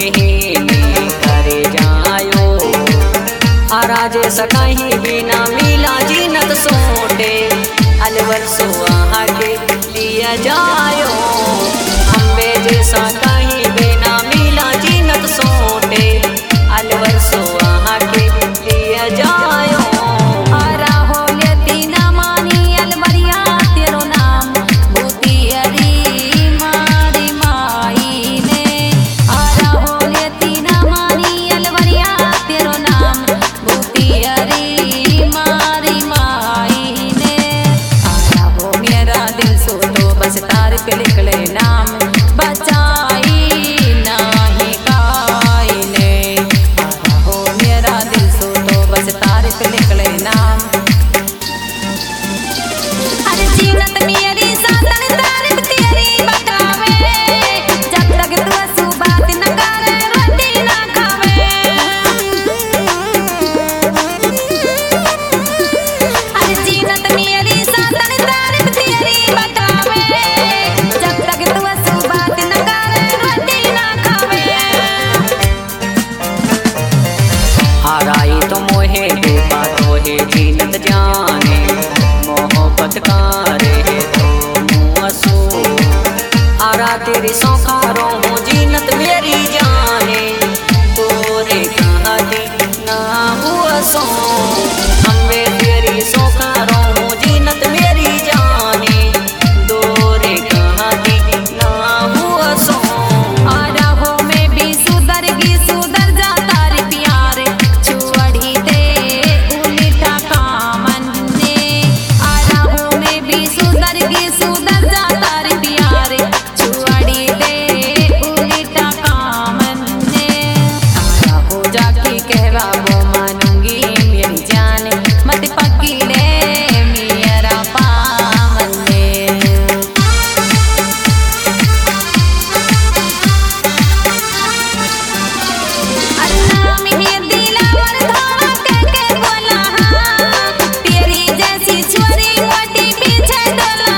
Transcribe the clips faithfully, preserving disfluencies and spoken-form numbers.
मोहिनी करे जायो। आराजे सकहीं बिना मिला जीनत सोटे अलवर सुहा के लिया जायो। अम्बे जैसा कहीं बिना मिला जीनत सोटे अलवर सुहा के लिया जायो। हराई तो मोहे बेपा तोहे जीनत जाने मोहब्बत करे तो मुआसू। आरा तेरी सौखारों हो जीनत मेरी जाने तोरे कहा दी ना हुआ सो। अम्बे तेरी सौखारों हो जीनत मेरी जाने तोरे कहा दी ना हुआ सो। आरा हो मैं भी सुधर गी सुधर जाता रे प्यारे छुअड़ी दे उल्टा कामन ने। आरा हो मैं भी सुधर गी सुधर जाता रे प्यारे छुअड़ी दे उल्टा कामन ने। आरा हो जाके कहवा वो मानूंगी मेरी जान मत पक्की ले मेरा पावन ने। अल्लाह में दिलावर धोवा के बोला तेरी जैसी छोरी मोटी पीछे डोला।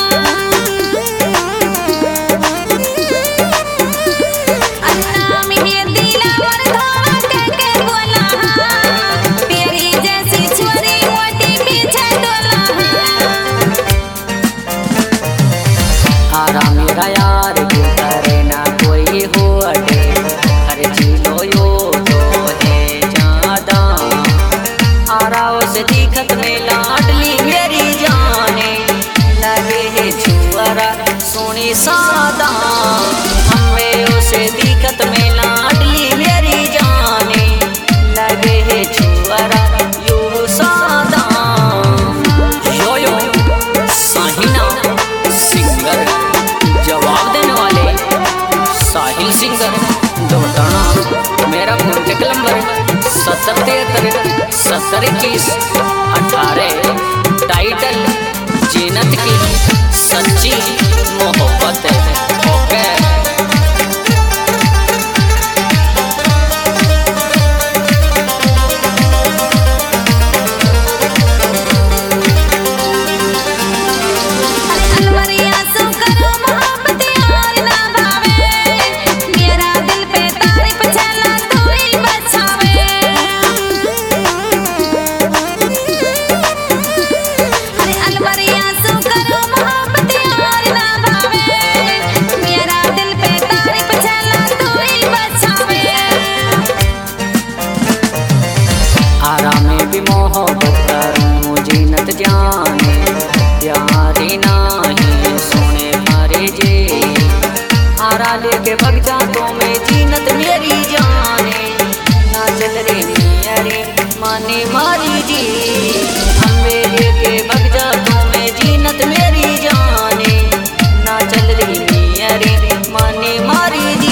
अल्लाह में दिलावर धोवा के बोला तेरी जैसी छोरी मोटी पीछे डोला। आरा मेरा यार के करे ना कोई हो अटे हर चीलो यो तो है ज्यादा। आरा उसे दिखत में लाडली मेरी जाने लगे है छुआरा सोनी सादा। हमें उसे दिखत में लाडली मेरी जाने लगे है छुआरा यू सादा। यो यो साहिना सिंगर जवाब देने वाले साहिल सिंगर दौड़ाना। मेरा कॉन्टेक्ट नंबर सत्तर तिहत्तर सत्तर इक्कीस अठारह। टाइटल जीनत की सच्ची मोहब्बत है। ओके अलवरिया सो करो मोहब्बत यार ना भावे मेरा दिल पे तारीफ चला तू ही बचावे। अरे अलवरिया सो करो मोहब्बत यार ना भावे मेरा दिल पे तारीफ चला तू ही बचावे। आरा में भी मोहब्बत करूँ जीनत जाने प्यारी नाही सोने मारे जे। आरा लेके भग जा तो मैं जीनत मेरी जाने ना चल रे मेरे माने मारी जी। अम्बे लेके भग जा तो मैं जीनत मेरी जाने ना चल रे मेरे माने मारी जी।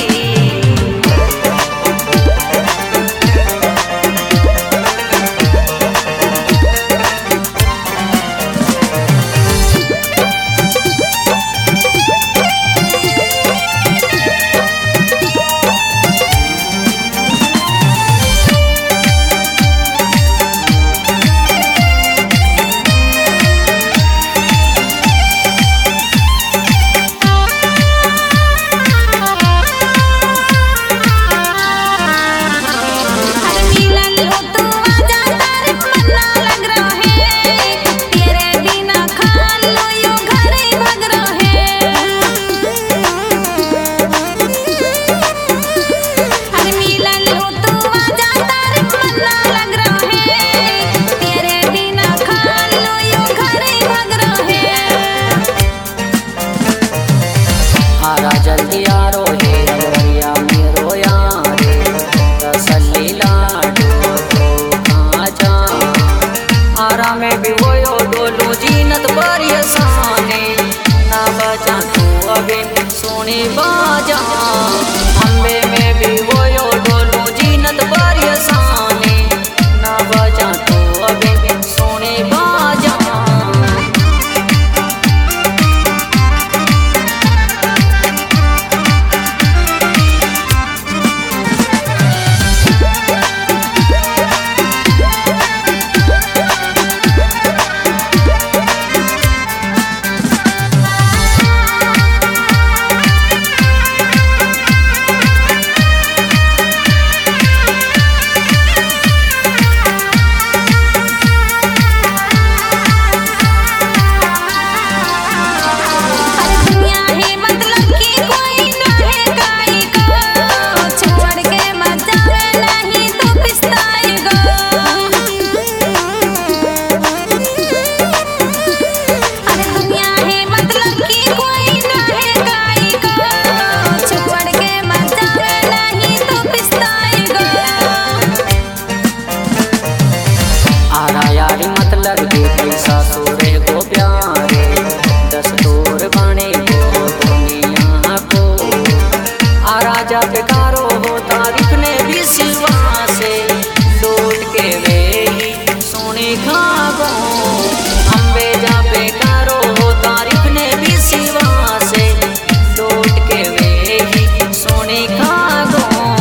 करो हो तारीफ ने भी सिवा से लौट के वे ही सोने खागो अम्बे जा पे करो हो तारीफ ने भी सिवा से लौट के वे ही सोने खागो।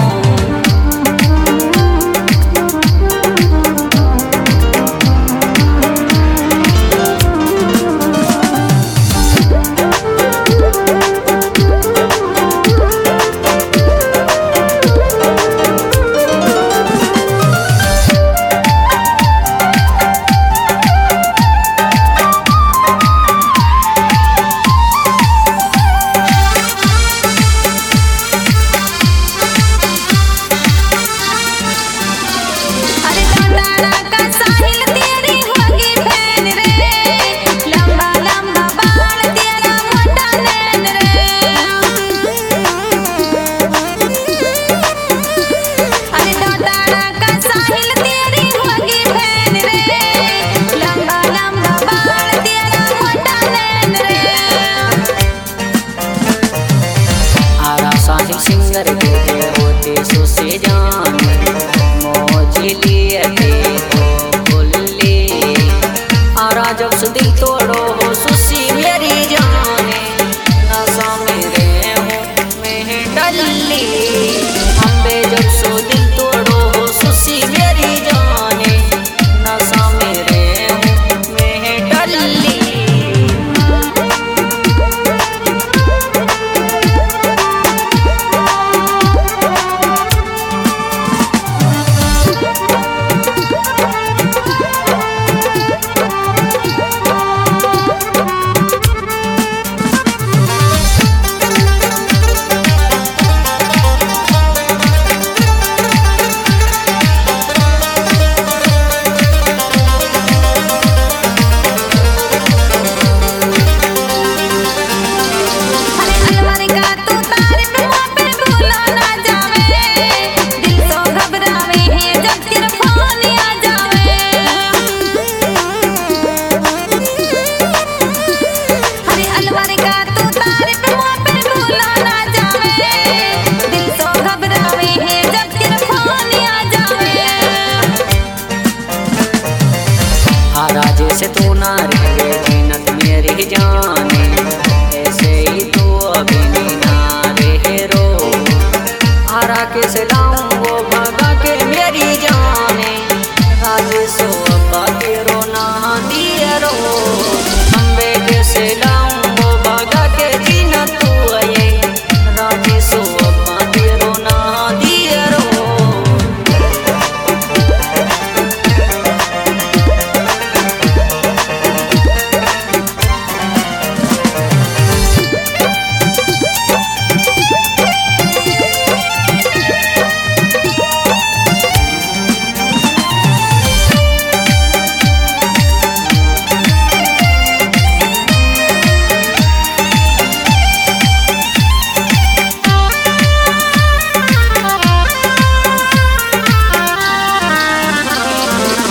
सिंगर के होते सुसे जान मोजिली बोले आरा जब से दिल तोड़ो हो सुसी मेरी जाने नशा मेरे हो में डली अम्बे जब सो दिल तोड़ो हो सुसी मेरी जाने नशा मेरे हो में डली। जैसे तू ना रहे जीनत मेरी जाने ऐसे ही तू अभी ना रहे रो आरा के से लाऊं